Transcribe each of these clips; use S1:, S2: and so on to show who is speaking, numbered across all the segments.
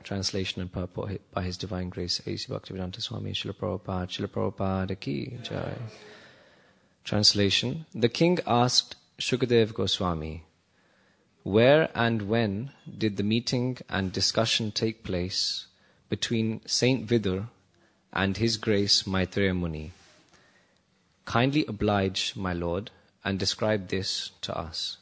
S1: Translation and purport by His Divine Grace A.C. Bhaktivedanta Swami Srila Prabhupada Ki Jai. Translation. The king asked Shukadev Goswami, where and when did the meeting and discussion take place between Saint Vidur and His Grace Maitreya Muni? Kindly oblige, my lord, and describe this to us.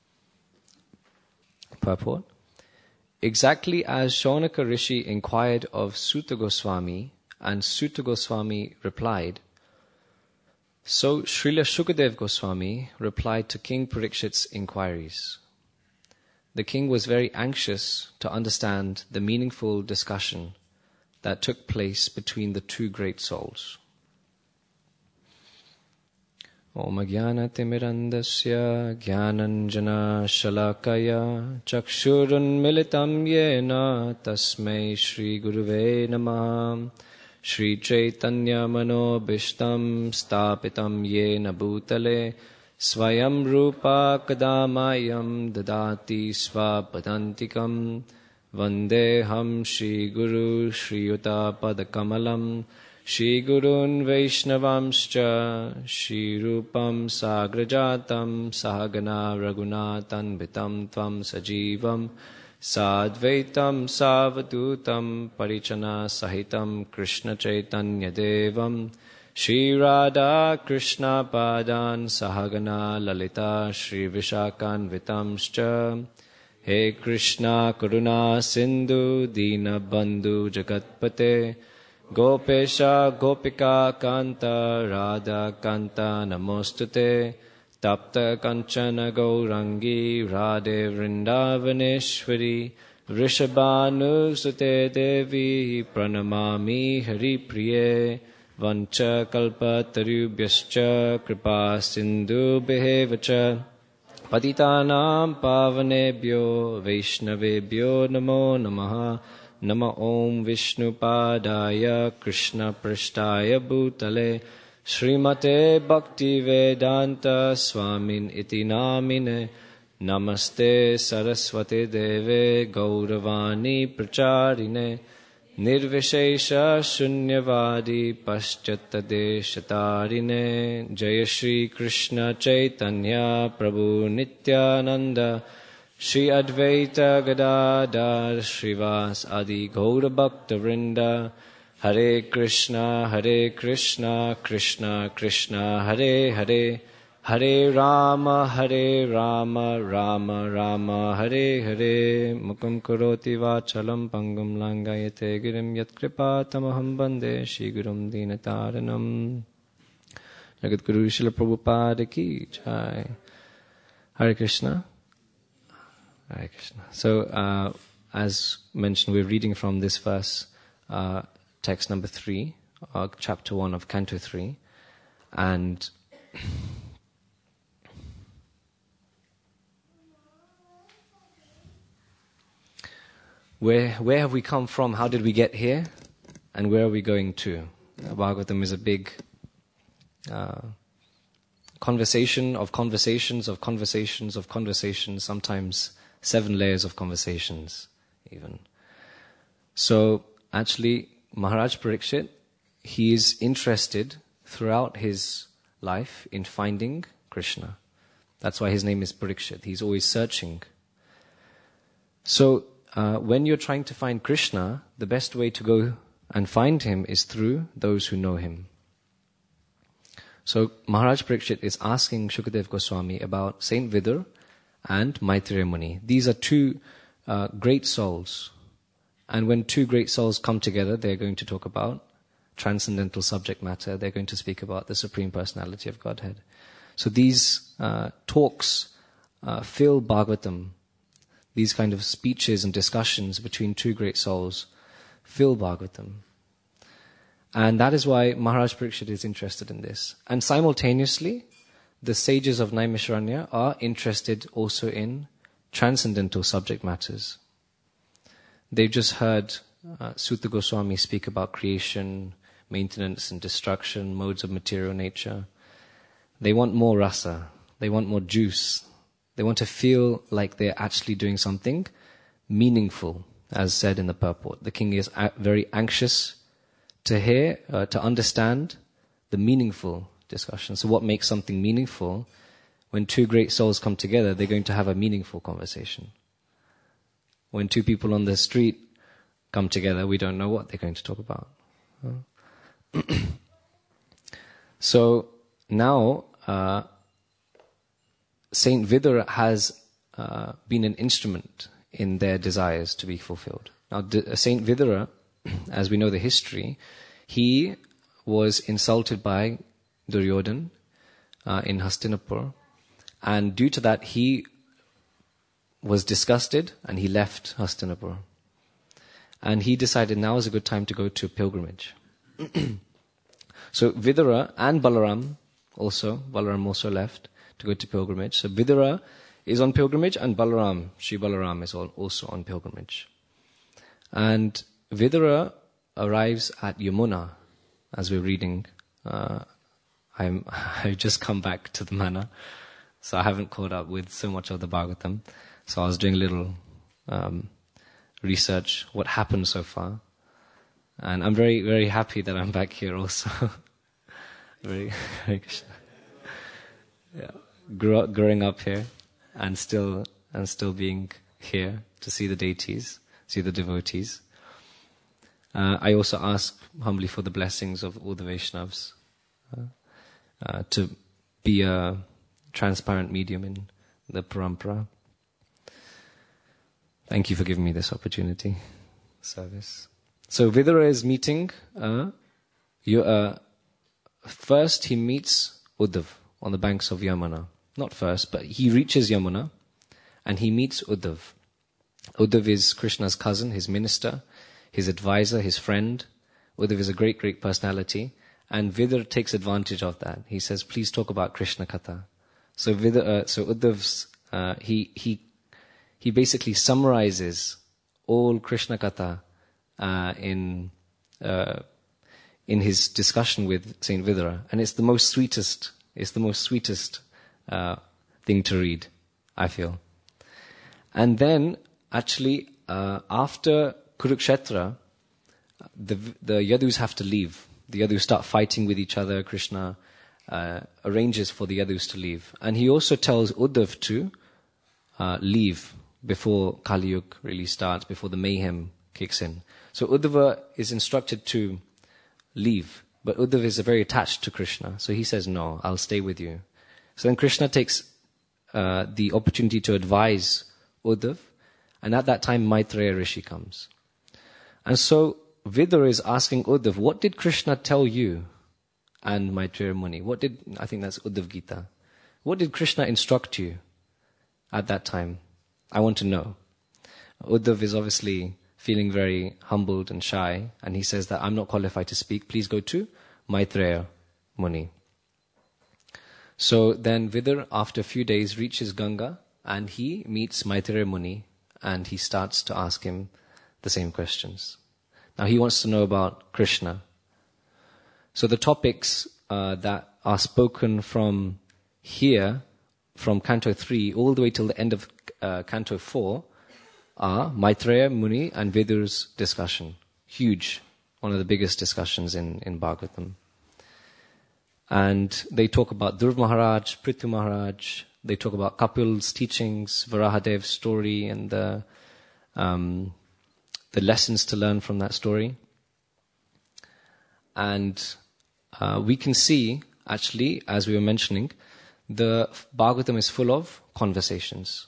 S1: Purport. Exactly as Shaunaka Rishi inquired of Suta Goswami, and Suta Goswami replied, so Srila Shukadev Goswami replied to King Parikshit's inquiries. The king was very anxious to understand the meaningful discussion that took place between the two great souls. Om Jnana-timirandasya Jnananjana Shalakaya Chakshurun Militam Yena Tasmai Shri Guruve Namaha Shri Chaitanya Manobishtam Stapitam Yena Bhutale Swayam Rupa Kadamayam Dadati Svapadantikam Vandeham Shri Guru Shri Yuta Padakamalam Shri Gurun Vaishnavamscha Shri Rupam Sagrajatam Sahagana Raghunatan Bitam Tvam Sajivam Sadvaitam Savadutam Parichana Sahitam Krishna Chaitanya Devam Shri Radha Krishna Padan Sahagana Lalita Shri Vishakan Vitamscha He Krishna Karuna Sindhu Dina Bandhu Jagatpate Gopesha Gopika Kanta Radha Kanta Namostute Tapta Kanchana Gaurangi Radhe Vrindavaneshwari Vrishabhanu Sute Devi Pranamami Hari Priye Vancha Kalpa Tarubhyascha Kripa Sindhu Behevacha Patitanam Pavanebhyo Vaishnavebhyo Namo Namaha Nama Om Vishnu Padaya Krishna Prishtaya Bhutale Srimate Bhakti Vedanta Swamin Iti Namine Namaste Saraswate Deve Gauravani Pracharine Nirvishesha Shunyavadi Paschata Deshatarine Jaya Shri Krishna Chaitanya Prabhu Nityananda Shri Advaita Gadadhar Shrivas Adi Gaura Bhakta Vrinda Hare Krishna Krishna Krishna Hare Hare Hare Rama Rama Rama Hare Hare Mukam Karoti Vachalam Pangam Langayate Girim Yat Kripa Tamaham Bande Shri Gurum Dinataranam Jagat Guru Srila Prabhupada Ki Jai. Hare Krishna. Hare Krishna. So, as mentioned, we're reading from this verse, text number 3, chapter 1 of Canto 3, and where have we come from? How did we get here? And where are we going to? Bhagavatam is a big conversation of conversations of conversations of conversations, sometimes 7 layers of conversations even. So actually, Maharaj Parikshit, he is interested throughout his life in finding Krishna. That's why his name is Parikshit. He's always searching. So when you're trying to find Krishna, the best way to go and find him is through those who know him. So Maharaj Parikshit is asking Shukadev Goswami about Saint Vidur and Maitreya Muni. These are 2 great souls. And when 2 great souls come together, they're going to talk about transcendental subject matter. They're going to speak about the Supreme Personality of Godhead. So these talks fill Bhagavatam. These kind of speeches and discussions between 2 great souls fill Bhagavatam. And that is why Maharaj Parikshit is interested in this. And simultaneously, the sages of Naimisharanya are interested also in transcendental subject matters. They've just heard Suta Goswami speak about creation, maintenance and destruction, modes of material nature. They want more rasa. They want more juice. They want to feel like they're actually doing something meaningful as said in the purport. The king is very anxious to hear, to understand the meaningful discussion. So what makes something meaningful? When two great souls come together, they're going to have a meaningful conversation. When two people on the street come together, we don't know what they're going to talk about. So now, Saint Vidura has been an instrument in their desires to be fulfilled. Now, Saint Vidura, as we know the history, he was insulted by Duryodhan in Hastinapur, and due to that he was disgusted and he left Hastinapur. And he decided now is a good time to go to pilgrimage. So Vidura and Balaram also left to go to pilgrimage. So Vidura is on pilgrimage and Sri Balaram is also on pilgrimage. And Vidura arrives at Yamuna, as we're reading. I've just come back to the manor, so I haven't caught up with so much of the Bhagavatam. So I was doing a little research, what happened so far. And I'm very, very happy that I'm back here also. very, yeah. Growing up here and still being here to see the deities, see the devotees. I also ask humbly for the blessings of all the Vaishnavas to be a transparent medium in the parampara. Thank you for giving me this opportunity, service. So Vidura is meeting, first he meets Uddhav on the banks of Yamuna. Not first, but he reaches Yamuna and he meets Uddhav. Uddhav is Krishna's cousin, his minister, his advisor, his friend. Uddhav is a great, great personality. And Vidura takes advantage of that. He says, please talk about Krishna Katha. So Uddhav's, he basically summarizes all Krishna Katha in his discussion with Saint Vidura, and it's the most sweetest thing to read, I feel. And then, actually, after Kurukshetra, the Yadus have to leave. The Yadus start fighting with each other. Krishna arranges for the Yadus to leave, and he also tells Uddhav to leave before Kali Yuga really starts, before the mayhem kicks in. So Uddhava is instructed to leave, but Uddhava is very attached to Krishna. So he says, no, I'll stay with you. So then Krishna takes the opportunity to advise Uddhav, and at that time Maitreya Rishi comes. And so Vidura is asking Uddhav, what did Krishna tell you and Maitreya Muni? I think that's Uddhav Gita. What did Krishna instruct you at that time? I want to know. Uddhav is obviously feeling very humbled and shy, and he says that I'm not qualified to speak. Please go to Maitreya Muni. So then Vidura, after a few days, reaches Ganga, and he meets Maitreya Muni, and he starts to ask him the same questions. Now he wants to know about Krishna. So the topics that are spoken from here, from Canto 3, all the way till the end of Canto 4, are Maitreya Muni and Vidura's discussion. Huge, one of the biggest discussions in Bhagavatam. And they talk about Dhruv Maharaj, Prithu Maharaj, they talk about Kapil's teachings, Varahadev's story, and the lessons to learn from that story. And we can see, actually, as we were mentioning, the Bhagavatam is full of conversations.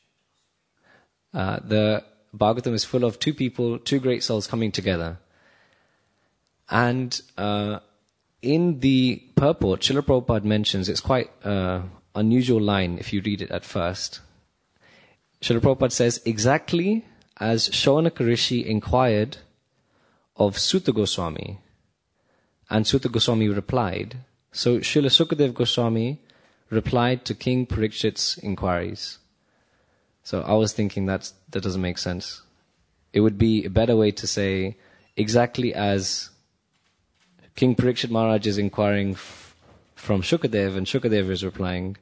S1: The Bhagavatam is full of two great souls coming together. And in the purport, Srila Prabhupada mentions, it's quite unusual line if you read it at first. Srila Prabhupada says, exactly as Shaunaka Rishi inquired of Suta Goswami, and Suta Goswami replied, so Srila Sukadev Goswami replied to King Parikshit's inquiries. So I was thinking that doesn't make sense. It would be a better way to say, exactly as King Parikshit Maharaj is inquiring from Shukadev and Shukadev is replying,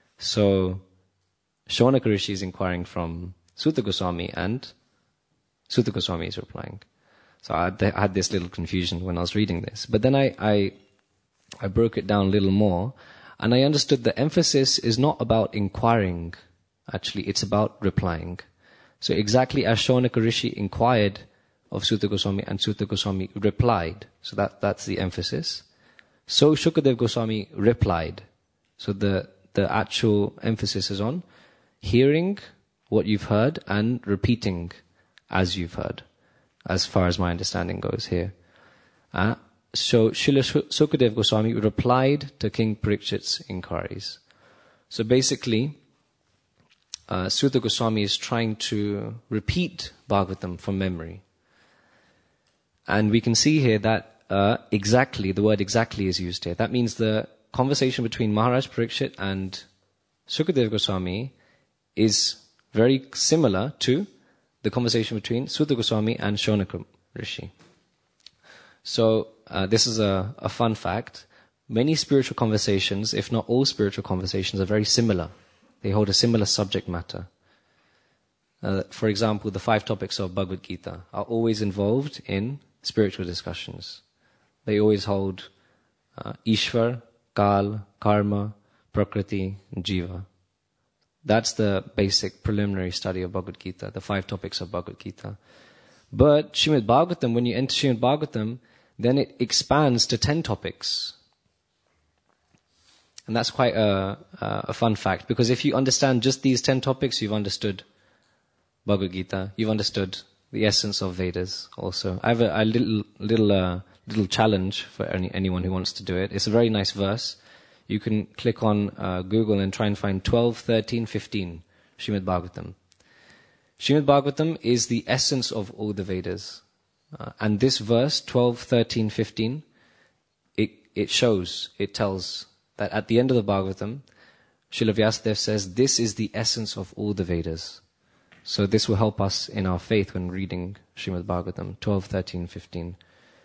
S1: so Shaunaka Rishi is inquiring from Suta Goswami and Suta Goswami is replying. So I had this little confusion when I was reading this. But then I broke it down a little more, and I understood the emphasis is not about inquiring. Actually, it's about replying. So exactly as Shaunaka Rishi inquired of Suta Goswami and Suta Goswami replied. So that's the emphasis. So Shukadev Goswami replied. So the actual emphasis is on hearing what you've heard and repeating as you've heard, as far as my understanding goes here. So Srila Sukadev Goswami replied to King Parikshit's inquiries. So basically, Suta Goswami is trying to repeat Bhagavatam from memory. And we can see here that exactly, the word exactly is used here. That means the conversation between Maharaj Parikshit and Sukadev Goswami is very similar to the conversation between Suta Goswami and Shaunaka Rishi. So this is a fun fact. Many spiritual conversations, if not all spiritual conversations, are very similar. They hold a similar subject matter. For example, the 5 topics of Bhagavad Gita are always involved in spiritual discussions. They always hold Ishvar, Kal, Karma, Prakriti, and Jiva. That's the basic preliminary study of Bhagavad Gita, the 5 topics of Bhagavad Gita. But Srimad Bhagavatam, when you enter Srimad Bhagavatam, then it expands to 10 topics. And that's quite a fun fact, because if you understand just these 10 topics, you've understood Bhagavad Gita, you've understood the essence of Vedas also. I have a little challenge for anyone who wants to do it. It's a very nice verse. You can click on Google and try and find 12, 13, 15, Srimad Bhagavatam. Srimad Bhagavatam is the essence of all the Vedas. And this verse, 12, 13, 15, it tells that at the end of the Bhagavatam, Srila Vyasadeva says, this is the essence of all the Vedas. So this will help us in our faith when reading Srimad Bhagavatam, 12, 13, 15.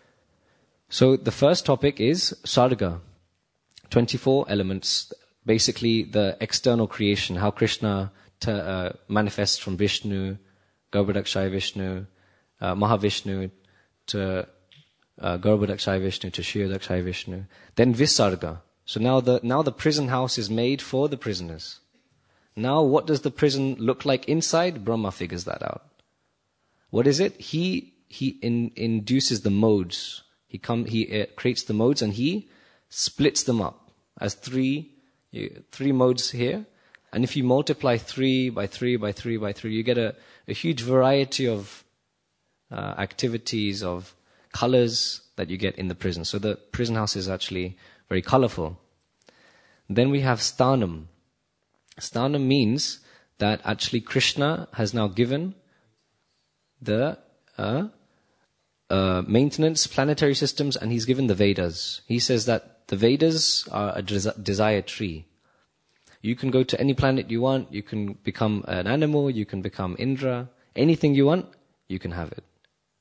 S1: So the first topic is Sarga, 24 elements, basically the external creation, how Krishna manifests from Vishnu, Garbhodakshaya Vishnu, Mahavishnu to Garbhodakshaya Vishnu to Kshirodakshaya Vishnu. Then Visarga. So now the prison house is made for the prisoners. Now what does the prison look like inside? Brahma figures that out. What is it? He induces the modes. He creates the modes and he splits them up as three modes here. And if you multiply 3 by 3 by 3 by 3, you get a huge variety of activities, of colors that you get in the prison. So the prison house is actually very colorful. Then we have Sthanam. Sthanam means that actually Krishna has now given the maintenance, planetary systems, and he's given the Vedas. He says that the Vedas are a desire tree. You can go to any planet you want, you can become an animal, you can become Indra, anything you want, you can have it.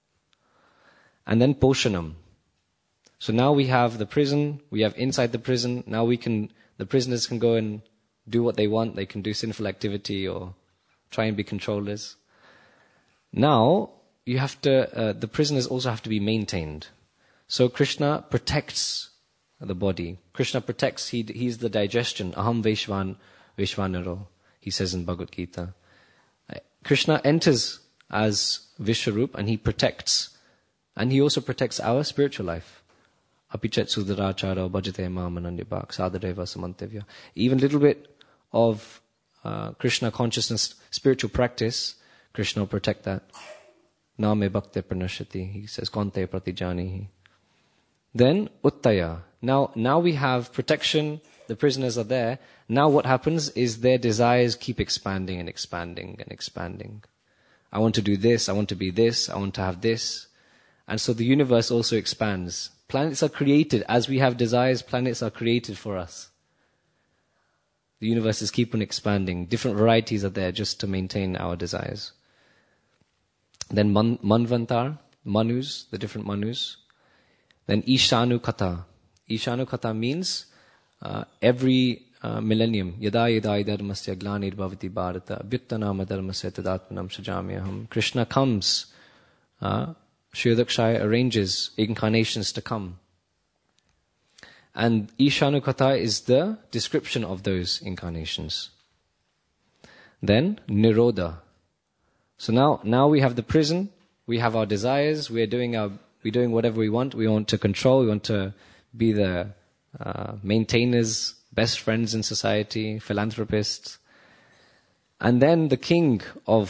S1: And then Poshanam. So now we have the prison, we have inside the prison, now the prisoners can go and do what they want, they can do sinful activity or try and be controllers. Now, the prisoners also have to be maintained. So Krishna protects the body. Krishna protects, he's the digestion. Aham Vishvanaro, he says in Bhagavad Gita. Krishna enters as Vishwarup and he protects. And he also protects our spiritual life. Apichet Sudarachara Bhajate Mamanandibhak Sadadeva Samantevya. Even a little bit of Krishna consciousness, spiritual practice, Krishna will protect that. Name Bhakte Pranashati, he says, Kante Pratijanihi. Then Uttaya. Now we have protection, the prisoners are there. Now what happens is their desires keep expanding and expanding and expanding. I want to do this, I want to be this, I want to have this. And so the universe also expands. Planets are created. As we have desires, planets are created for us. The universe is keep on expanding. Different varieties are there just to maintain our desires. Then Manvantar, Manus, the different Manus. Then Ishanu Kata. Ishanu Kata means every millennium. Yada yada dharmasya glanir bhavati bharata abhyuttanama dharmasya tadatmanam sajamyaham. Krishna comes Sri Dakshaya arranges incarnations to come. And Ishanukatha is the description of those incarnations. Then Nirodha. So now we have the prison, we have our desires, we're doing whatever we want to control, we want to be the maintainers, best friends in society, philanthropists. And then the king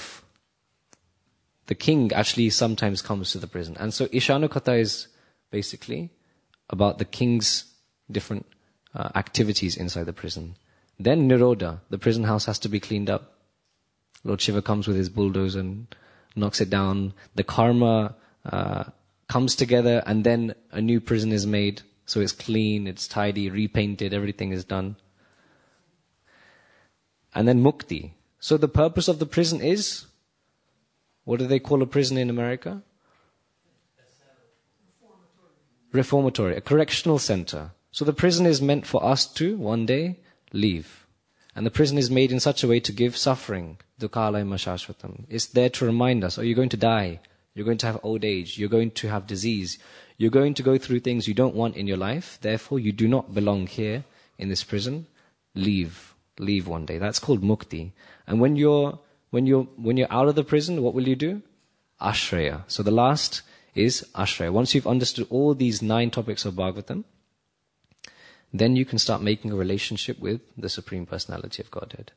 S1: actually sometimes comes to the prison. And so Ishanukatha is basically about the king's different activities inside the prison. Then Nirodha, the prison house has to be cleaned up. Lord Shiva comes with his bulldozer and knocks it down. The karma comes together, and then a new prison is made. So it's clean, it's tidy, repainted, everything is done. And then Mukti. So the purpose of the prison is, what do they call a prison in America? Reformatory, a correctional center. So the prison is meant for us to one day leave. And the prison is made in such a way to give suffering. Dukhalaya mashashvatam. It's there to remind us, you're going to die. You're going to have old age. You're going to have disease. You're going to go through things you don't want in your life. Therefore, you do not belong here in this prison. Leave one day. That's called mukti. And when you're out of the prison, what will you do? Ashraya. So the last is ashraya. Once you've understood all these 9 topics of Bhagavatam, then you can start making a relationship with the Supreme Personality of Godhead.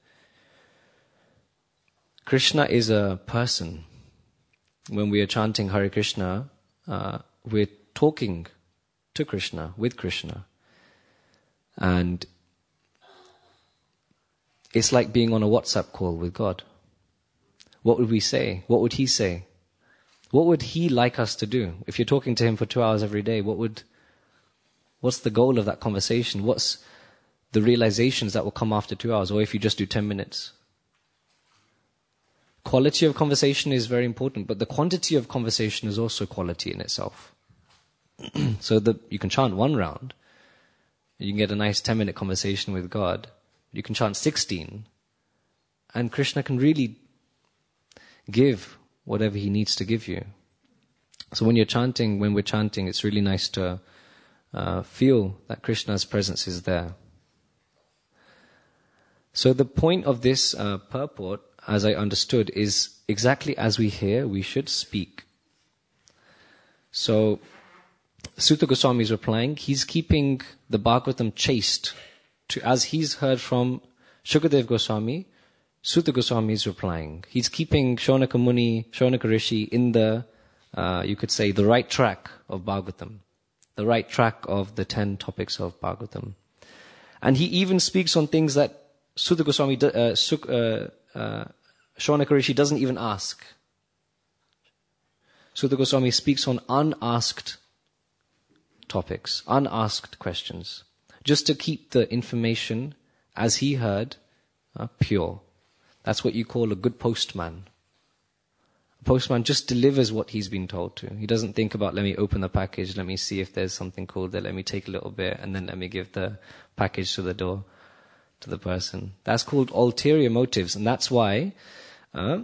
S1: Krishna is a person. When we are chanting Hare Krishna, we're talking to Krishna, with Krishna. And it's like being on a WhatsApp call with God. What would we say? What would he say? What would he like us to do? If you're talking to him for 2 hours every day, what's the goal of that conversation? What's the realizations that will come after 2 hours? Or if you just do 10 minutes? Quality of conversation is very important, but the quantity of conversation is also quality in itself. So you can chant 1 round, you can get a nice 10-minute conversation with God. You can chant 16, and Krishna can really give whatever he needs to give you. So when we're chanting, it's really nice to feel that Krishna's presence is there. So the point of this purport, as I understood, is exactly as we hear, we should speak. So Sutta Goswami is replying, he's keeping the Bhagavatam chaste. As he's heard from Shukadev Goswami, Sutta Goswami is replying. He's keeping Shaunaka Muni, Shaunaka Rishi in the, you could say, the right track of Bhagavatam. The right track of the 10 topics of Bhagavatam. And he even speaks on things that Sutta Goswami, Shaunaka Rishi doesn't even ask. Sutta Goswami speaks on unasked topics, unasked questions, just to keep the information, as he heard, pure. That's what you call a good postman. A postman just delivers what he's been told to. He doesn't think about, let me open the package, let me see if there's something cool there, let me take a little bit, and then let me give the package to the door, to the person. That's called ulterior motives, and that's why Imam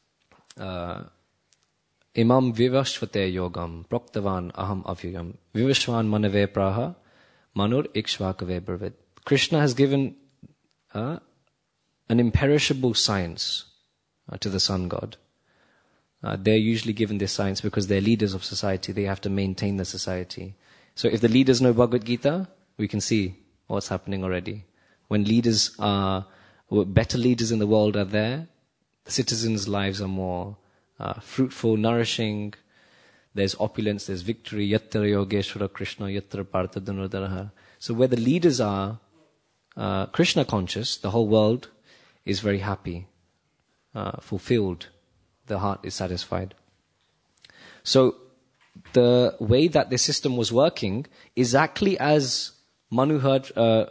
S1: Vivashvate Yogam Proktavan Aham Avyagam Vivashvan Manave Praha Manur Ikshvakave Bravad. Krishna has given an imperishable science to the sun god. They're usually given this science because they're leaders of society. They have to maintain the society. So if the leaders know Bhagavad Gita, we can see what's happening already. When better leaders in the world are there, the citizens' lives are more fruitful, nourishing. There's opulence, there's victory. Yatra Yogeshwara Krishna, Yatra Partha Dhanurdharaha. So where the leaders are Krishna conscious, the whole world is very happy, fulfilled. The heart is satisfied. So the way that the system was working, exactly as Manu heard,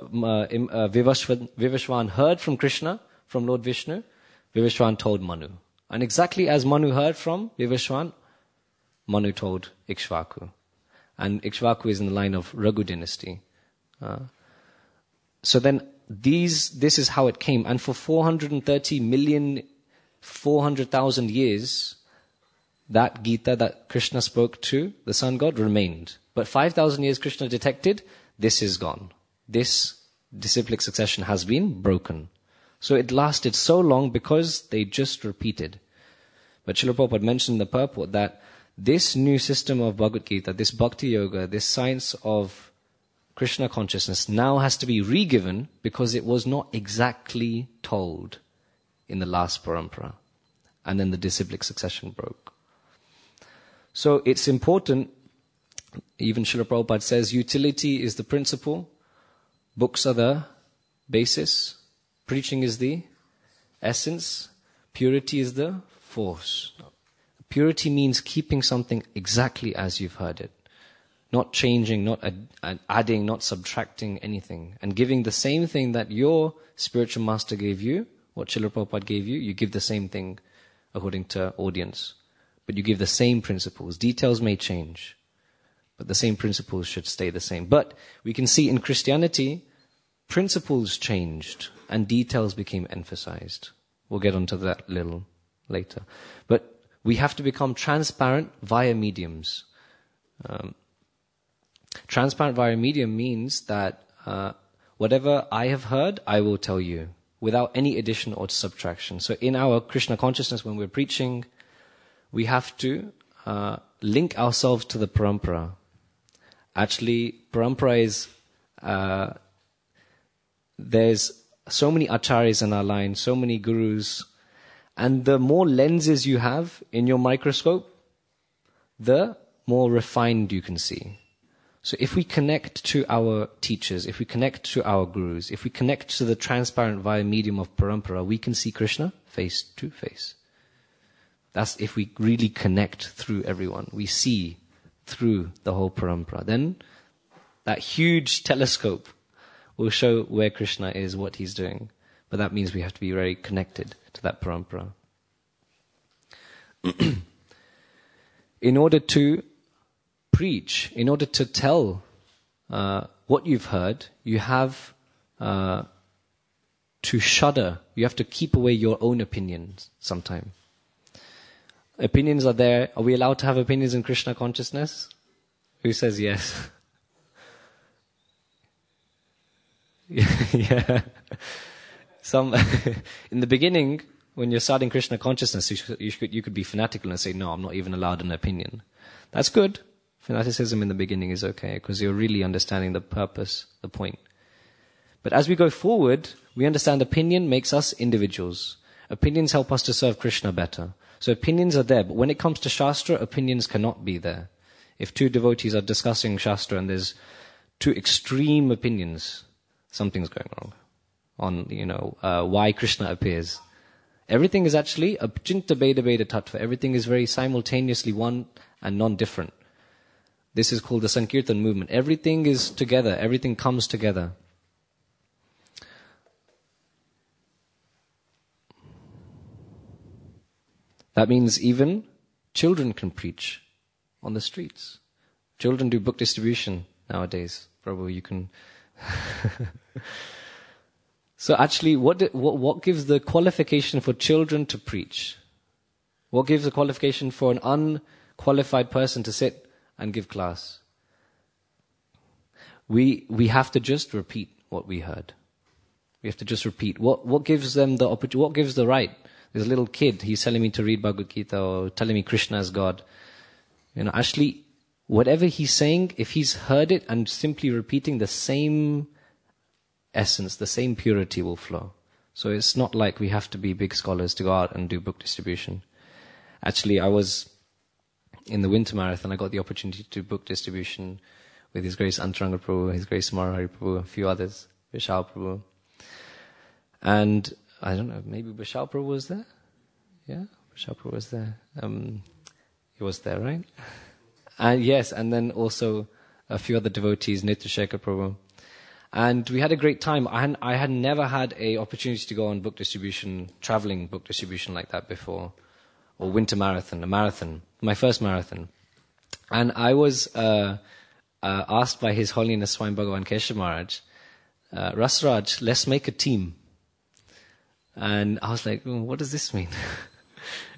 S1: Vivashvan heard from Krishna, from Lord Vishnu, Vivashvan told Manu. And exactly as Manu heard from Vivashvan, Manu told Ikshvaku. And Ikshvaku is in the line of Raghu dynasty. So then this is how it came. And for 430,400,000 years, that Gita that Krishna spoke to the sun god remained. But 5,000 years Krishna detected, this is gone. This disciplic succession has been broken. So it lasted so long because they just repeated. But Srila Prabhupada mentioned in the purport that this new system of Bhagavad Gita, this Bhakti Yoga, this science of Krishna consciousness now has to be re-given because it was not exactly told in the last parampara. And then the disciplic succession broke. So it's important, even Srila Prabhupada says, utility is the principle, books are the basis, preaching is the essence, purity is the force. Purity means keeping something exactly as you've heard it. Not changing, not adding, not subtracting anything. And giving the same thing that your spiritual master gave you, what Srila Prabhupada gave you, you give the same thing according to audience. But you give the same principles. Details may change, but the same principles should stay the same. But we can see in Christianity, principles changed and details became emphasized. We'll get onto that a little later. But we have to become transparent via mediums. Transparent via medium means that whatever I have heard, I will tell you, without any addition or subtraction. So in our Krishna consciousness, when we're preaching, we have to link ourselves to the parampara. Actually, parampara is, there's so many acharyas in our line, so many gurus, and the more lenses you have in your microscope, the more refined you can see. So if we connect to our teachers, if we connect to our gurus, if we connect to the transparent via medium of parampara, we can see Krishna face to face. That's if we really connect through everyone. We see through the whole parampara. Then that huge telescope will show where Krishna is, what he's doing. But that means we have to be very connected to that parampara. In order to preach, in order to tell what you've heard, you have to shudder. You have to keep away your own opinions sometime. Opinions are there. Are we allowed to have opinions in Krishna consciousness? Who says yes? Yeah. Some in the beginning, when you're starting Krishna consciousness, you could be fanatical and say, no, I'm not even allowed an opinion. That's good. Fanaticism in the beginning is okay because you're really understanding the purpose, the point. But as we go forward, we understand opinion makes us individuals. Opinions help us to serve Krishna better. So opinions are there, but when it comes to Shastra, opinions cannot be there. If two devotees are discussing Shastra and there's two extreme opinions, something's going wrong on, why Krishna appears. Everything is actually apchinta beda beda tattva. Everything is very simultaneously one and non-different. This is called the Sankirtan movement. Everything is together. Everything comes together. That means even children can preach on the streets. Children do book distribution nowadays. Prabhu, you can... So actually, what gives the qualification for children to preach? What gives the qualification for an unqualified person to sit and give class? We have to just repeat what we heard. We have to just repeat. What gives them the opportunity? What gives the right? There's a little kid, he's telling me to read Bhagavad Gita or telling me Krishna is God. Actually, whatever he's saying, if he's heard it and simply repeating, the same essence, the same purity will flow. So it's not like we have to be big scholars to go out and do book distribution. Actually, I was in the Winter Marathon, I got the opportunity to do book distribution with His Grace Antaranga Prabhu, His Grace Marahari Prabhu, a few others, Vishal Prabhu. And I don't know, maybe Vishal Prabhu was there? Yeah, Vishal Prabhu was there. He was there, right? And yes, and then also a few other devotees, Nitya Shekhar Prabhu. And we had a great time. I had never had an opportunity to go on book distribution, traveling book distribution like that before. Or winter marathon, a marathon, my first marathon. And I was asked by His Holiness Swami Bhagavan Keshav Maharaj, Rasraj, let's make a team. And I was like, what does this mean?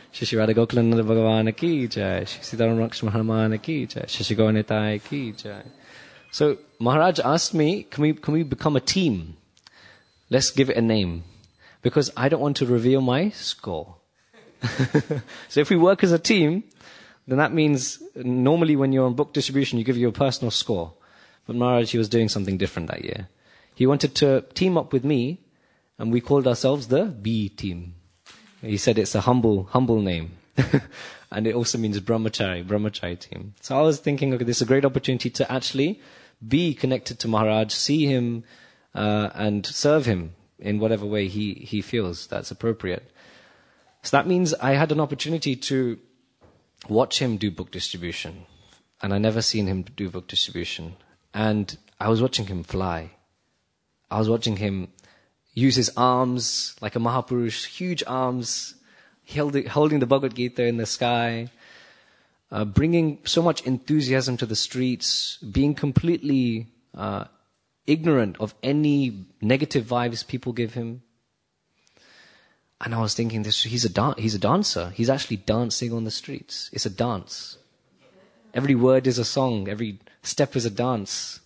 S1: Shri Radha Gokulananda Bhagavan ki jai. Shri Sitaram Lakshmana Hanuman ki jai. Shri Gauranitai ki jai. So Maharaj asked me, can we become a team? Let's give it a name. Because I don't want to reveal my score. So if we work as a team, then that means normally when you're on book distribution, you give your personal score. But Maharaj, he was doing something different that year. He wanted to team up with me, and we called ourselves the B team. He said it's a humble name. And it also means brahmachari team. So I was thinking, okay, this is a great opportunity to actually be connected to Maharaj, see him, and serve him in whatever way he feels that's appropriate. So that means I had an opportunity to watch him do book distribution. And I never seen him do book distribution. And I was watching him fly. I was watching him use his arms like a Mahapurush, huge arms, holding the Bhagavad Gita in the sky, bringing so much enthusiasm to the streets, being completely ignorant of any negative vibes people give him. And I was thinking, he's a dancer. He's actually dancing on the streets. It's a dance. Every word is a song. Every step is a dance.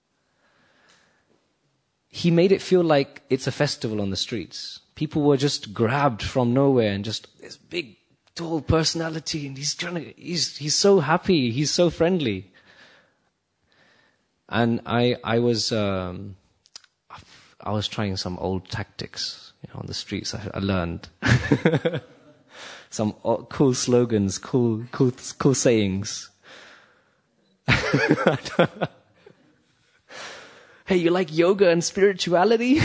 S1: He made it feel like it's a festival on the streets. People were just grabbed from nowhere and just this big, tall personality, and he's so happy, he's so friendly. And I was trying some old tactics, on the streets. I learned some cool slogans, cool sayings. Hey, you like yoga and spirituality?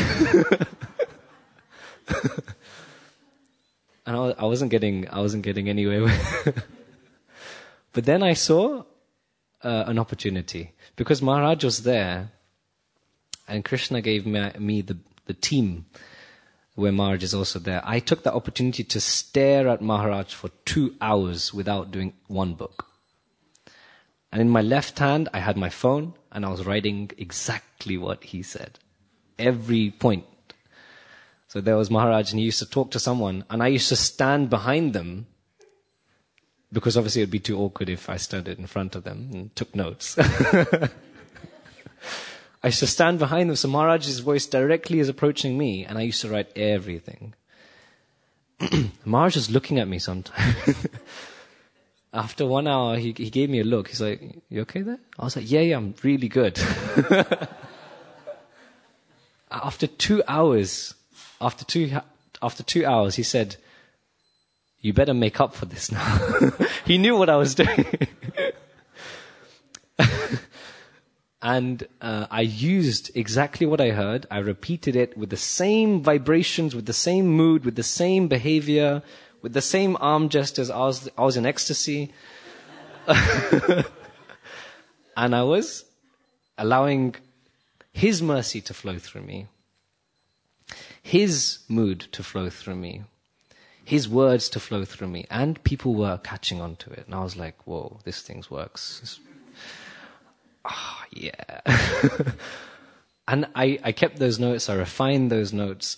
S1: And I wasn't getting anywhere with. But then I saw an opportunity, because Maharaj was there, and Krishna gave me the team where Maharaj is also there. I took the opportunity to stare at Maharaj for 2 hours without doing one book. And in my left hand, I had my phone, and I was writing exactly what he said. Every point. So there was Maharaj, and he used to talk to someone, and I used to stand behind them, because obviously it would be too awkward if I stood in front of them and took notes. I used to stand behind them, so Maharaj's voice directly is approaching me, and I used to write everything. Maharaj was looking at me sometimes. After 1 hour, he gave me a look. He's like, "You okay there?" I was like, yeah, I'm really good. After 2 hours, he said, "You better make up for this now." He knew what I was doing. And I used exactly what I heard. I repeated it with the same vibrations, with the same mood, with the same behavior, with the same arm gestures. I was in ecstasy. And I was allowing his mercy to flow through me, his mood to flow through me, his words to flow through me. And people were catching on to it. And I was like, whoa, this thing works. Yeah. And I kept those notes, I refined those notes.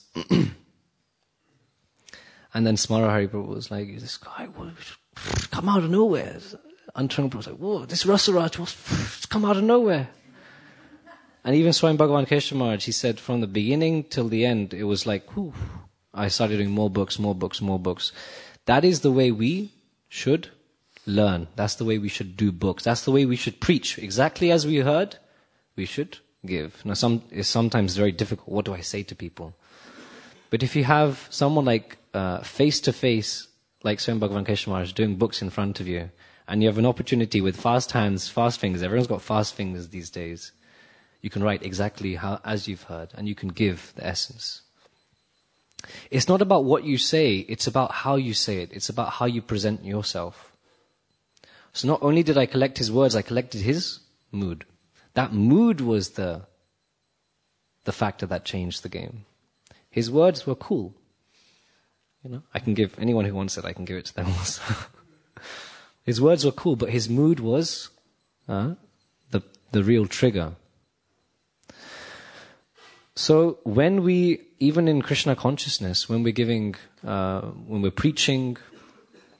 S1: And then Smara Hariprabhu was like, this guy will come out of nowhere. Antaranga Prabhu was like, whoa, this Rasaraj will come out of nowhere. And even Swami Bhagavan Keshav Maharaj, he said from the beginning till the end, it was like, whew, I started doing more books. That is the way we should learn. That's the way we should do books. That's the way we should preach. Exactly as we heard, we should give. Now, it's sometimes very difficult. What do I say to people? But if you have someone like face-to-face, like Swami Bhagavan Keshav Maharaj, doing books in front of you, and you have an opportunity with fast hands, fast fingers, everyone's got fast fingers these days, you can write exactly as you've heard, and you can give the essence. It's not about what you say, it's about how you say it. It's about how you present yourself. So not only did I collect his words, I collected his mood. That mood was the factor that changed the game. His words were cool. I can give anyone who wants it, I can give it to them also. His words were cool, but his mood was the real trigger. So when we, even in Krishna consciousness, when we're giving, when we're preaching,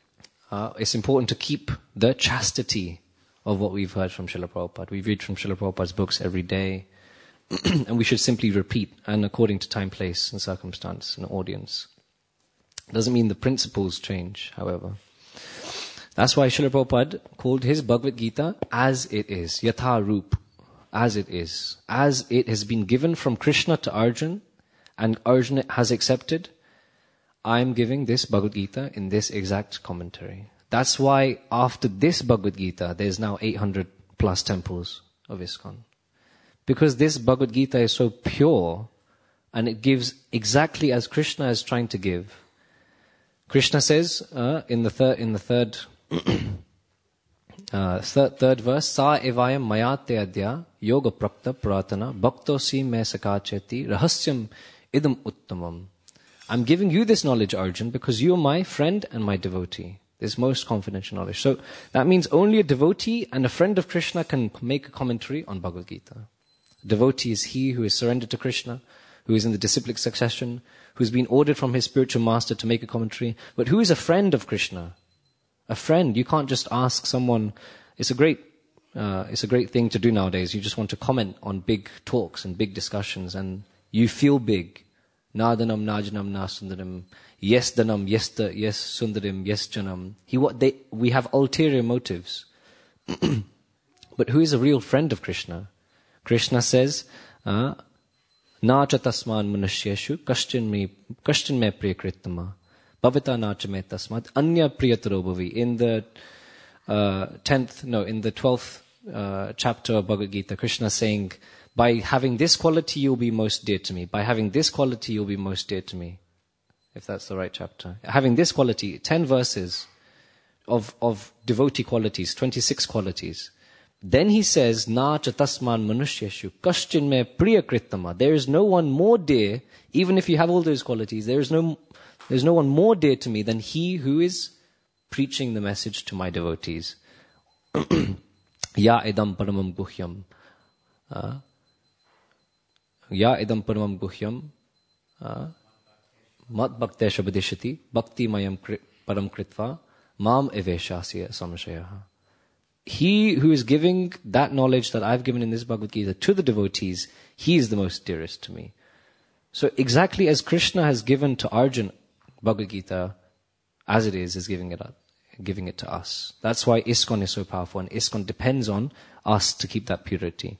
S1: it's important to keep the chastity of what we've heard from Srila Prabhupada. We read from Srila Prabhupada's books every day, and we should simply repeat, and according to time, place, and circumstance, and audience. Doesn't mean the principles change, however. That's why Srila Prabhupada called his Bhagavad Gita as it is, Yatha Roop, as it is. As it has been given from Krishna to Arjuna, and Arjuna has accepted, I'm giving this Bhagavad Gita in this exact commentary. That's why after this Bhagavad Gita, there's now 800 plus temples of ISKCON. Because this Bhagavad Gita is so pure, and it gives exactly as Krishna is trying to give. Krishna says in the third verse, Sa evayam mayate adya yoga prakta pratana bhaktosi me sakacheti rahasyam idam uttamam. I'm giving you this knowledge, Arjun, because you are my friend and my devotee. This most confidential knowledge. So that means only a devotee and a friend of Krishna can make a commentary on Bhagavad Gita. A devotee is he who is surrendered to Krishna, who is in the disciplic succession, who's been ordered from his spiritual master to make a commentary. But who is a friend of Krishna? A friend. You can't just ask someone. It's a great thing to do nowadays. You just want to comment on big talks and big discussions, and you feel big. Nadanam, najanam, nasundaram. Yes danam, yes sundaram, yes janam. We have ulterior motives. But who is a real friend of Krishna? Krishna says, Na cha tasman manusyeshu kashtin me priyakritama. Bhavita na cha me tasmat anya priyataro bhavi. In the 12th chapter of Bhagavad Gita, Krishna is saying, by having this quality, you'll be most dear to me. By having this quality, you'll be most dear to me. If that's the right chapter. Having this quality, 10 verses of devotee qualities, 26 qualities. Then he says, Na cha tasman manusyeshu kashtin me priyakritama. There is no one more dear, even if you have all those qualities, there's no one more dear to me than he who is preaching the message to my devotees. Ya idam paramam guhyam. Ya idam paramam guhyam. Mat bhakte shabadishati bhakti mayam param kritva mam eveshasya samshayaha. He who is giving that knowledge that I've given in this Bhagavad Gita to the devotees, he is the most dearest to me. So exactly as Krishna has given to Arjuna Bhagavad Gita, as it is giving it to us. That's why ISKCON is so powerful, and ISKCON depends on us to keep that purity.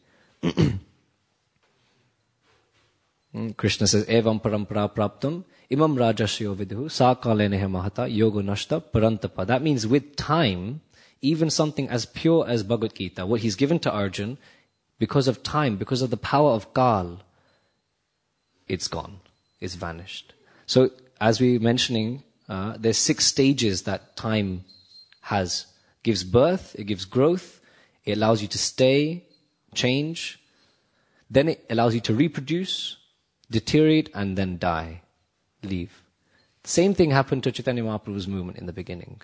S1: Krishna says, Evam parampara praptam imam rajasyo vidhu sakaleneha mahata yogo nashta parantapa. That means with time, even something as pure as Bhagavad Gita, what he's given to Arjuna, because of time, because of the power of Kal, it's gone. It's vanished. So, as we were mentioning, there's 6 stages that time has. It gives birth, it gives growth, it allows you to stay, change, then it allows you to reproduce, deteriorate, and then die, leave. Same thing happened to Chaitanya Mahaprabhu's movement in the beginning.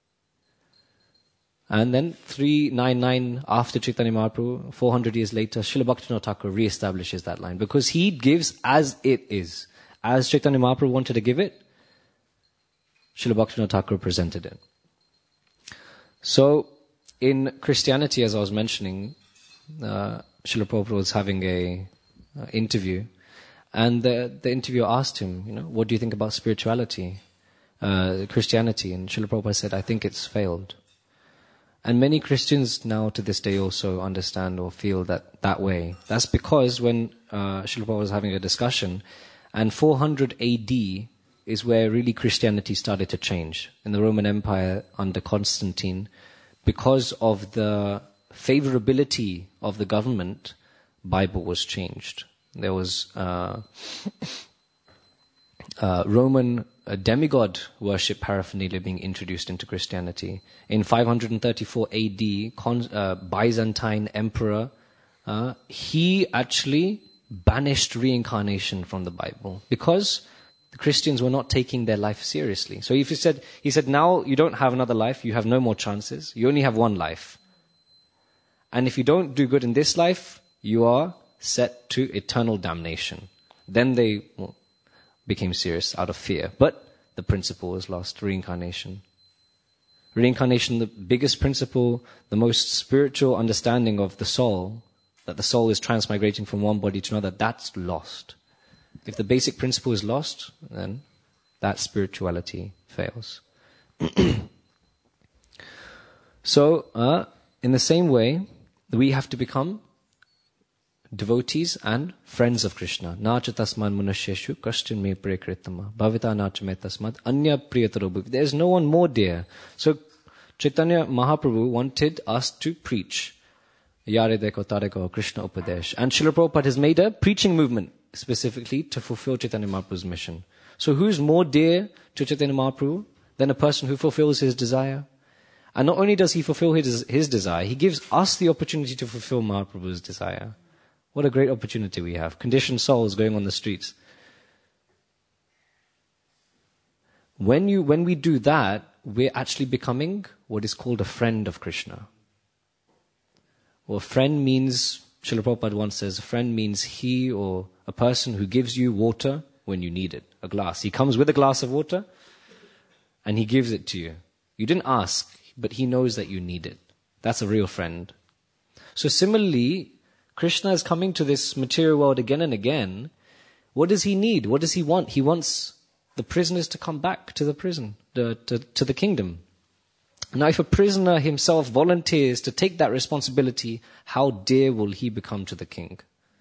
S1: And then 399 after Chaitanya Mahaprabhu, 400 years later, Srila Bhaktivinoda Thakur reestablishes that line, because he gives as it is. As Chaitanya Mahaprabhu wanted to give it, Srila Bhaktivinoda Thakur presented it. So, in Christianity, as I was mentioning, Srila Prabhupada was having a interview, and the interviewer asked him, what do you think about spirituality, Christianity? And Srila Prabhupada said, I think it's failed. And many Christians now to this day also understand or feel that way. That's because when Srila Prabhupada was having a discussion, and 400 AD is where really Christianity started to change. In the Roman Empire under Constantine, because of the favorability of the government, Bible was changed. There was Roman demigod worship paraphernalia being introduced into Christianity. In 534 AD, Byzantine emperor, he actually banished reincarnation from the Bible because the Christians were not taking their life seriously. So if he said, now you don't have another life, you have no more chances, you only have one life. And if you don't do good in this life, you are set to eternal damnation. Then they became serious out of fear. But the principle was lost, reincarnation. reincarnation, the biggest principle, the most spiritual understanding of the soul, that the soul is transmigrating from one body to another, that's lost. If the basic principle is lost, then that spirituality fails. So, in the same way, we have to become devotees and friends of Krishna. Nacha tasman munasheshu kashtin me prekritama bhavita nacha me tasmad anya priyatarobu. There's no one more dear. So Chaitanya Mahaprabhu wanted us to preach Yare Deko Tareko Krishna Upadesh. And Srila Prabhupada has made a preaching movement specifically to fulfill Chaitanya Mahaprabhu's mission. So who's more dear to Chaitanya Mahaprabhu than a person who fulfills his desire? And not only does he fulfill his desire, he gives us the opportunity to fulfill Mahaprabhu's desire. What a great opportunity we have. Conditioned souls going on the streets. When we do that, we're actually becoming what is called a friend of Krishna. Well, friend means, Srila Prabhupada once says, a friend means he or a person who gives you water when you need it, a glass. He comes with a glass of water and he gives it to you. You didn't ask, but he knows that you need it. That's a real friend. So similarly, Krishna is coming to this material world again and again. What does he need? What does he want? He wants the prisoners to come back to the prison, to the kingdom. Now, if a prisoner himself volunteers to take that responsibility, how dear will he become to the king?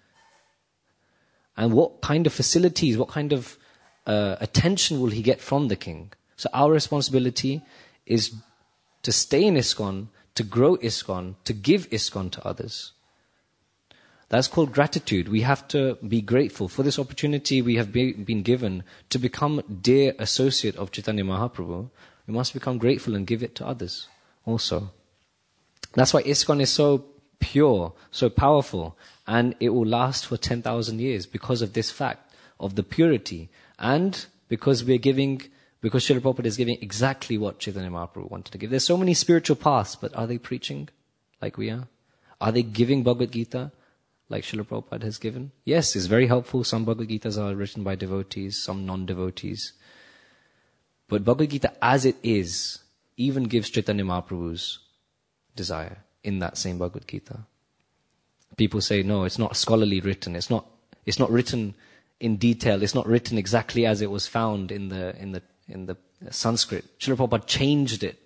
S1: And what kind of facilities, what kind of attention will he get from the king? So our responsibility is to stay in ISKCON, to grow ISKCON, to give ISKCON to others. That's called gratitude. We have to be grateful for this opportunity we have been given to become dear associate of Chaitanya Mahaprabhu. We must become grateful and give it to others also. That's why ISKCON is so pure, so powerful, and it will last for 10,000 years because of this fact of the purity, and because Srila Prabhupada is giving exactly what Chaitanya Mahaprabhu wanted to give. There's so many spiritual paths, but are they preaching like we are? Are they giving Bhagavad Gita like Srila Prabhupada has given? Yes, it's very helpful. Some Bhagavad Gitas are written by devotees, some non-devotees. But Bhagavad Gita as it is, even gives Chaitanya Mahaprabhu's desire in that same Bhagavad Gita. People say, no, it's not scholarly written. It's not written in detail. It's not written exactly as it was found in the Sanskrit. Srila Prabhupada changed it.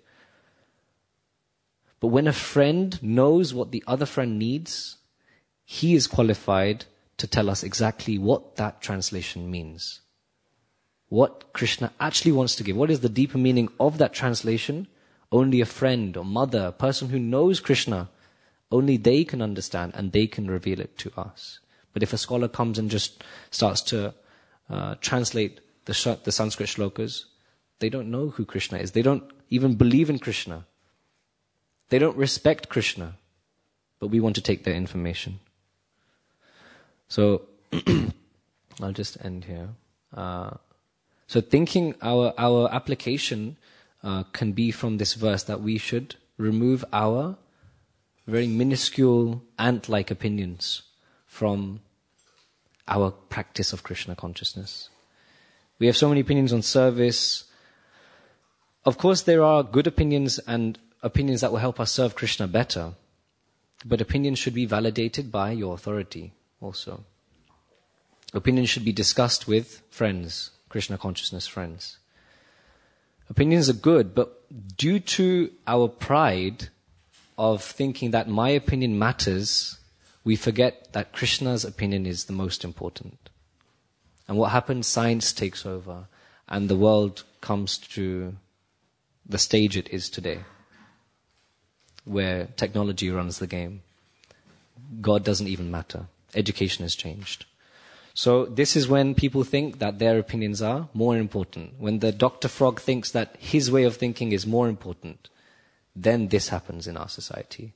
S1: But when a friend knows what the other friend needs, he is qualified to tell us exactly what that translation means. What Krishna actually wants to give. What is the deeper meaning of that translation? Only a friend or mother, a person who knows Krishna, only they can understand and they can reveal it to us. But if a scholar comes and just starts to translate the Sanskrit shlokas, they don't know who Krishna is. They don't even believe in Krishna. They don't respect Krishna. But we want to take their information. So, I'll just end here. So thinking our application can be from this verse that we should remove our very minuscule ant-like opinions from our practice of Krishna consciousness. We have so many opinions on service. Of course, there are good opinions and opinions that will help us serve Krishna better. But opinions should be validated by your authority also. Opinions should be discussed with friends, Krishna consciousness friends. Opinions are good, but due to our pride of thinking that my opinion matters, we forget that Krishna's opinion is the most important. And what happens? Science takes over, and the world comes to the stage it is today, where technology runs the game. God doesn't even matter. Education has changed. So this is when people think that their opinions are more important. When the Dr. Frog thinks that his way of thinking is more important, then this happens in our society.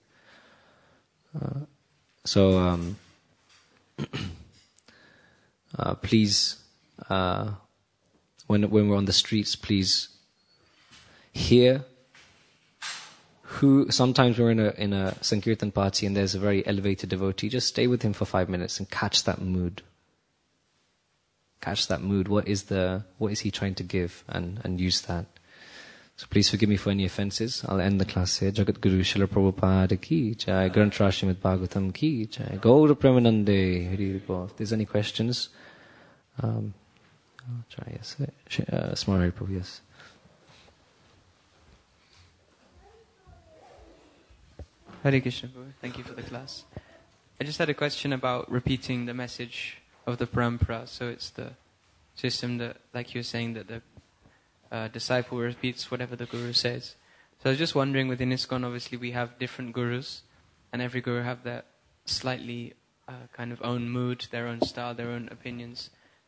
S1: Please, when we're on the streets, please hear who. Sometimes we're in a Sankirtan party and there's a very elevated devotee. Just stay with him for 5 minutes and catch that mood. Catch that mood. What is he trying to give, and use that. So please forgive me for any offenses. I'll end the class here. Jagat Guru Srila Prabhupada ki jai. Granth Ra Srimad Bhagavatam ki jai. Gaura Premanande. Hari Bol. If there's any questions, I'll try, yes. Smarari Prabhu, yes.
S2: Hare Krishna Prabhu. Thank you for the class. I just had a question about repeating the message of the parampara. So it's the system that, like you were saying, that the disciple repeats whatever the guru says. So I was just wondering, within ISKCON, obviously we have different gurus, and every guru have their slightly kind of own mood, their own style, their own opinions.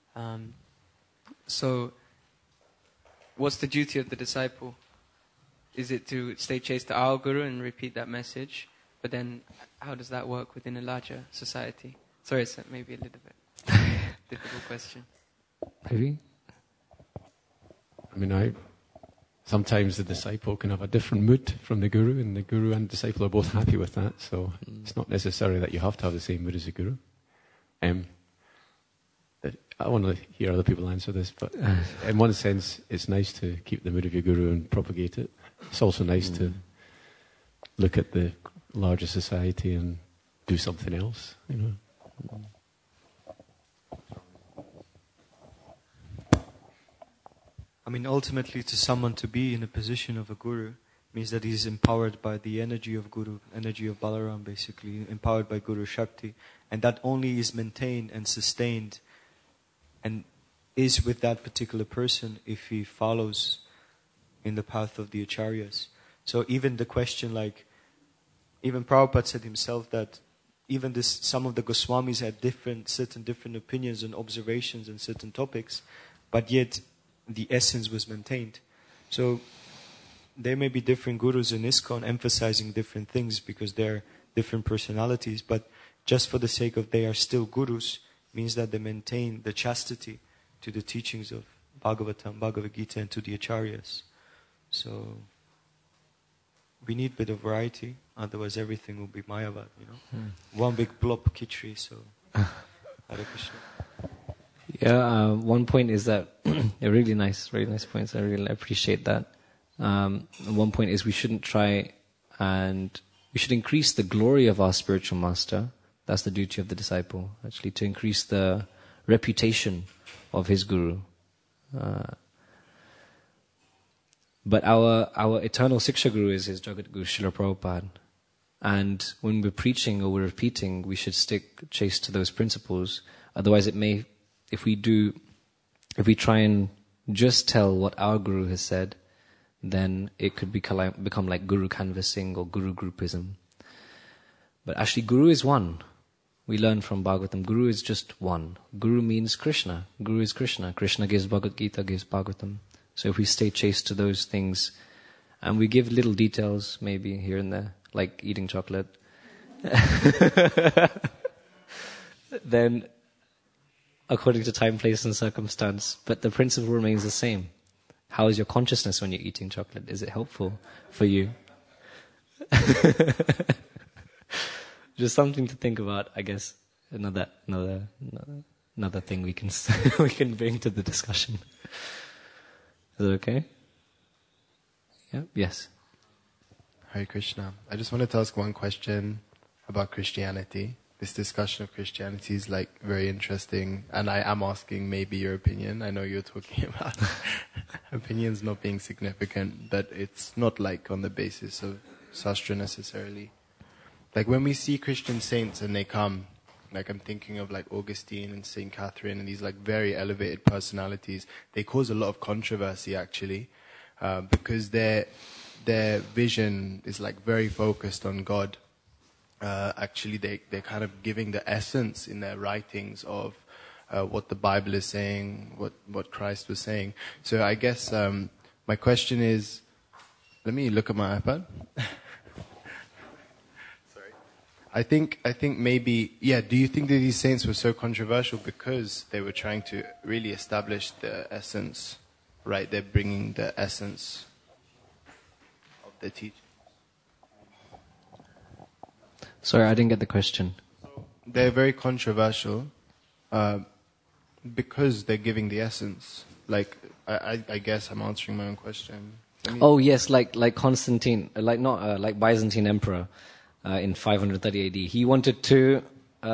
S2: So what's the duty of the disciple? Is it to stay chaste to our guru and repeat that message? But then, how does that work within a larger society? Sorry, it's maybe a little bit difficult question.
S1: Maybe?
S3: I mean, sometimes the disciple can have a different mood from the guru, and the guru and disciple are both happy with that. So it's not necessary that you have to have the same mood as the guru. I want to hear other people answer this, but in one sense, it's nice to keep the mood of your guru and propagate it. It's also nice to look at the larger society and do something else, you know.
S4: I mean, ultimately, to someone to be in a position of a guru means that he's empowered by the energy of Guru, energy of Balaram, basically, empowered by Guru Shakti. And that only is maintained and sustained and is with that particular person if he follows in the path of the Acharyas. So even the question like, even Prabhupada said himself that even some of the Goswamis had certain different opinions and observations on certain topics, but yet the essence was maintained. So there may be different gurus in ISKCON emphasizing different things because they're different personalities, but just for the sake of they are still gurus means that they maintain the chastity to the teachings of Bhagavatam, Bhagavad Gita, and to the Acharyas. So we need a bit of variety, otherwise everything will be Mayavad, you know. One big blob khichdi, so Hare Krishna.
S1: Yeah, one point is that, really nice points, I really appreciate that. One point is we shouldn't try and we should increase the glory of our spiritual master. That's the duty of the disciple, actually, to increase the reputation of his guru. But our eternal Siksha Guru is his Jagat Guru Srila Prabhupada. And when we're preaching or we're repeating, we should stick chaste to those principles. Otherwise if we try and just tell what our Guru has said, then it could become like Guru canvassing or Guru groupism. But actually Guru is one. We learn from Bhagavatam, Guru is just one. Guru means Krishna. Guru is Krishna. Krishna gives Bhagavad Gita, gives Bhagavatam. So if we stay chaste to those things, and we give little details, maybe here and there, like eating chocolate, then according to time, place, and circumstance, but the principle remains the same. How is your consciousness when you're eating chocolate? Is it helpful for you? Just something to think about, I guess. Another thing we can we can bring to the discussion. Is it okay? Yeah. Yes.
S5: Hare Krishna. I just wanted to ask one question about Christianity. This discussion of Christianity is very interesting, and I am asking maybe your opinion. I know you're talking about opinions not being significant, but it's not on the basis of Shastra necessarily. When we see Christian saints and they come, I'm thinking of Augustine and Saint Catherine and these very elevated personalities, they cause a lot of controversy actually, because their vision is like very focused on God. Actually, they're kind of giving the essence in their writings of what the Bible is saying, what Christ was saying. So I guess my question is, let me look at my iPad. Sorry. I think maybe, do you think that these saints were so controversial because they were trying to really establish the essence, right? They're bringing the essence of the teaching.
S1: Sorry, I didn't get the question.
S5: They're very controversial because they're giving the essence. I guess I'm answering my own question.
S1: Oh yes, like Constantine, like Byzantine emperor in 530 AD. He wanted to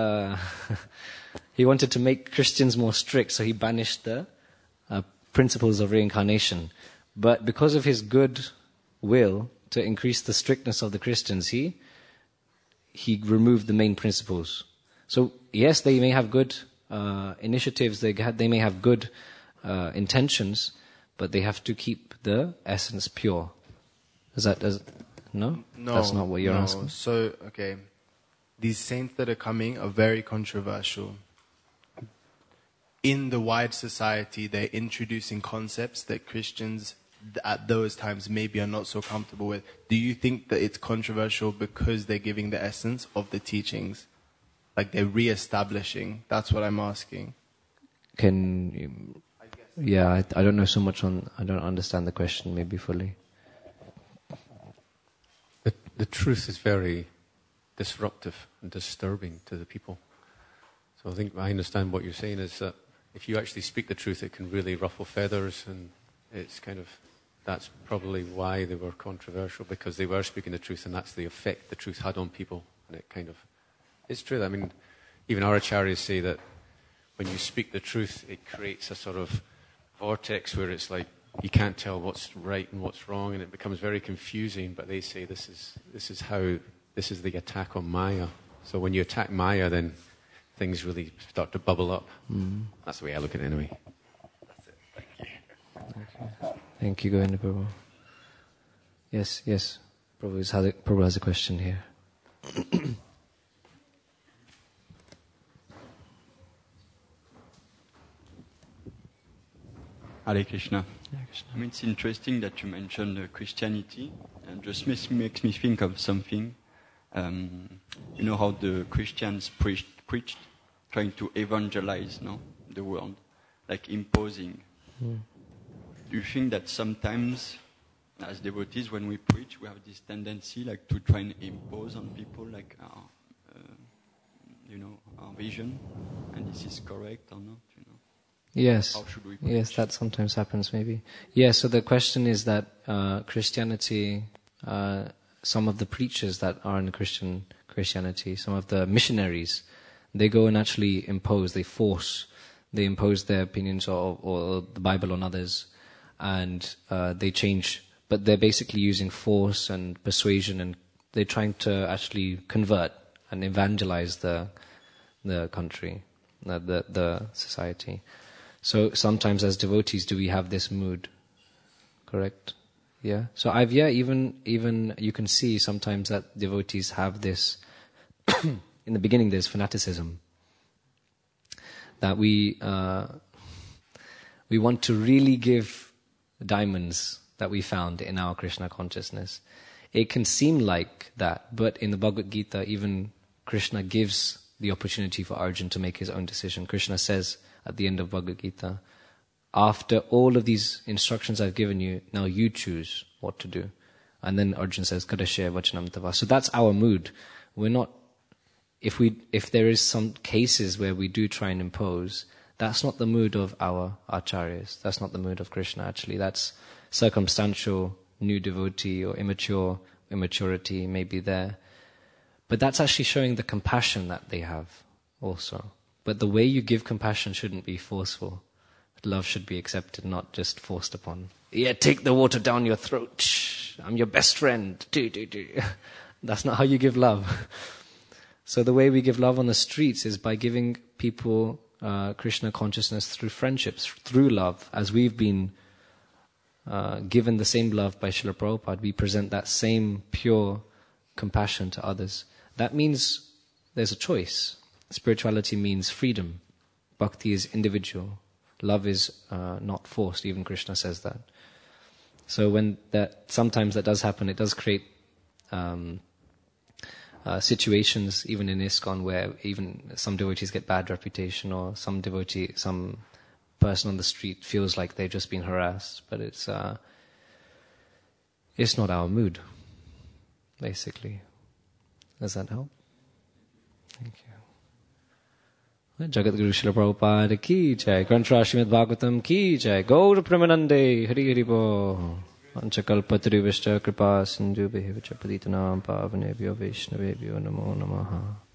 S1: make Christians more strict, so he banished the principles of reincarnation. But because of his good will to increase the strictness of the Christians, he removed the main principles. So yes, they may have good initiatives, they may have good intentions, but they have to keep the essence pure. No?
S5: No,
S1: That's not what you're asking.
S5: So, okay, these saints that are coming are very controversial. In the wide society, they're introducing concepts that Christians at those times maybe are not so comfortable with. Do you think that it's controversial because they're giving the essence of the teachings? Like they're re-establishing? That's what I'm asking.
S1: Yeah, I don't know so much I don't understand the question maybe fully.
S3: The truth is very disruptive and disturbing to the people. So I think I understand what you're saying is that if you actually speak the truth, it can really ruffle feathers, and it's kind of, that's probably why they were controversial, because they were speaking the truth, and that's the effect the truth had on people. And it kind of, it's true. I mean, even our acharyas say that when you speak the truth, it creates a sort of vortex where it's like you can't tell what's right and what's wrong, and it becomes very confusing. But they say this is the attack on Maya. So when you attack Maya, then things really start to bubble up. That's the way I look at it anyway. That's it. Thank you.
S1: Thank you, Govinda Prabhu. Yes. Prabhu has a question here.
S6: Hare Krishna. I mean, it's interesting that you mentioned Christianity, and just makes me think of something. You know how the Christians preached, trying to evangelize, the world, like imposing. Do you think that sometimes, as devotees, when we preach, we have this tendency, like, to try and impose on people, like, our vision, and this is correct or not?
S1: Yes.
S6: How should we preach?
S1: Yes, that sometimes happens, maybe. Yeah. So the question is that Christianity, some of the preachers that are in Christianity, some of the missionaries, they go and actually impose, they impose their opinions or the Bible on others, and they change. But they're basically using force and persuasion, and they're trying to actually convert and evangelize the country, the society. So sometimes as devotees, do we have this mood? Correct? Yeah. So even you can see sometimes that devotees have this. In the beginning, there's fanaticism. That we want to really give diamonds that we found in our Krishna consciousness. It can seem like that, but in the Bhagavad Gita, even Krishna gives the opportunity for Arjuna to make his own decision. Krishna says at the end of Bhagavad Gita, after all of these instructions I've given you, now you choose what to do. And then Arjuna says, Kadashe Vachanam Tava. So that's our mood. We're not, if there is some cases where we do try and impose, that's not the mood of our acharyas. That's not the mood of Krishna, actually. That's circumstantial, new devotee or immaturity may be there. But that's actually showing the compassion that they have also. But the way you give compassion shouldn't be forceful. Love should be accepted, not just forced upon. Yeah, take the water down your throat. Shh, I'm your best friend. That's not how you give love. So the way we give love on the streets is by giving people Krishna consciousness through friendships, through love. As we've been given the same love by Srila Prabhupada, we present that same pure compassion to others. That means there's a choice. Spirituality means freedom. Bhakti is individual. Love is not forced. Even Krishna says that. So sometimes that does happen. It does create situations, even in ISKCON, where even some devotees get bad reputation, or some person on the street feels like they're just being harassed. But it's not our mood, basically. Does that help? Thank you. Jagat Guru Srila Prabhupada ki jai, Granth Srimad Bhagavatam ki jai, Gaura Premanande, Hari Hari Bo. Vanchakalpatarivishta kripa sindhubhyo cha patitanam pavanebhyo vaishnavebhyo namo namaha.